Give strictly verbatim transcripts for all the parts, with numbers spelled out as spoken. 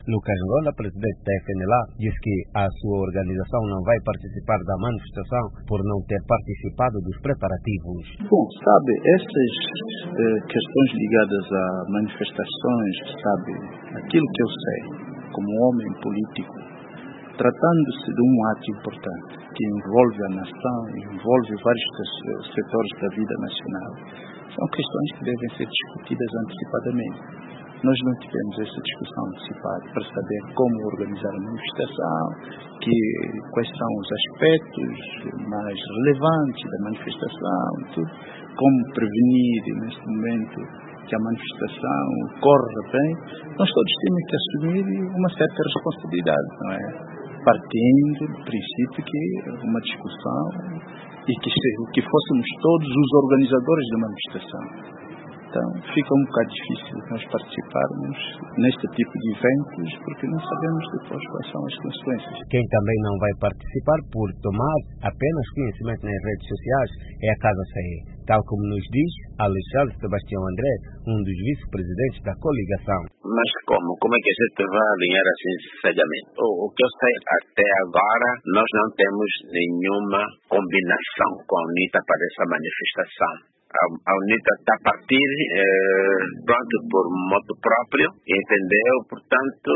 Lucas Ngola, presidente da F N L A, diz que a sua organização não vai participar da manifestação por não ter participado dos preparativos. Bom, sabe, essas eh, questões ligadas a manifestações, sabe, aquilo que eu sei, como homem político, tratando-se de um ato importante que envolve a nação, envolve vários setores da vida nacional, são questões que devem ser discutidas antecipadamente. Nós não tivemos essa discussão antecipada para saber como organizar a manifestação, que, quais são os aspectos mais relevantes da manifestação, tudo, como prevenir neste momento que a manifestação corra bem. Nós todos temos que assumir uma certa responsabilidade, não é? Partindo do princípio que uma discussão e que, que fôssemos todos os organizadores da manifestação. Então, fica um bocado difícil nós participarmos neste tipo de eventos, porque não sabemos depois quais são as consequências. Quem também não vai participar por tomar apenas conhecimento nas redes sociais é a Casa C E, tal como nos diz Alexandre Sebastião André, um dos vice-presidentes da coligação. Mas como? Como é que a gente vai alinhar assim seriamente? O, o que eu sei até agora, nós não temos nenhuma combinação com a UNITA para essa manifestação. A UNITA está a partir eh, pronto por modo próprio, entendeu? Portanto,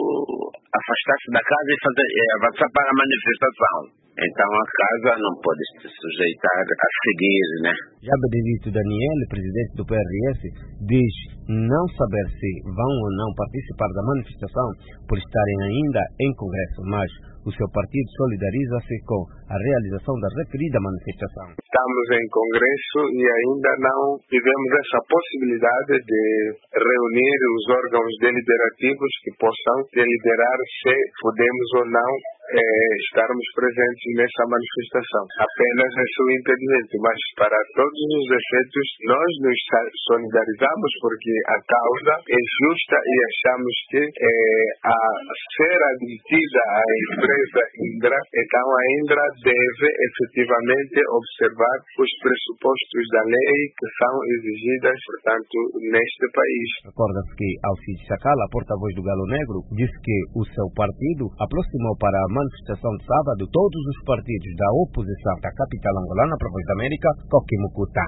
afastar-se da casa e fazer, eh, avançar para a manifestação. Então a casa não pode se sujeitar a seguir, né? Já Benedito Daniel, presidente do P R S, diz não saber se vão ou não participar da manifestação por estarem ainda em Congresso, mas o seu partido solidariza-se com a realização da referida manifestação. Estamos em Congresso e ainda não tivemos essa possibilidade de reunir os órgãos deliberativos que possam deliberar se podemos ou não eh, estarmos presentes nessa manifestação. Apenas esse o impedimento, mas para todos os efeitos nós nos solidarizamos porque a causa é justa e achamos que eh, a ser admitida a empresa Indra, então a Indra deve efetivamente observar os pressupostos da lei que são exigidas, portanto, neste país. Recorda-se que Alcides Sacala, porta-voz do Galo Negro, disse que o seu partido aproximou para a manifestação de sábado todos os partidos da oposição da capital angolana para a Voz da América, Toquimucuta.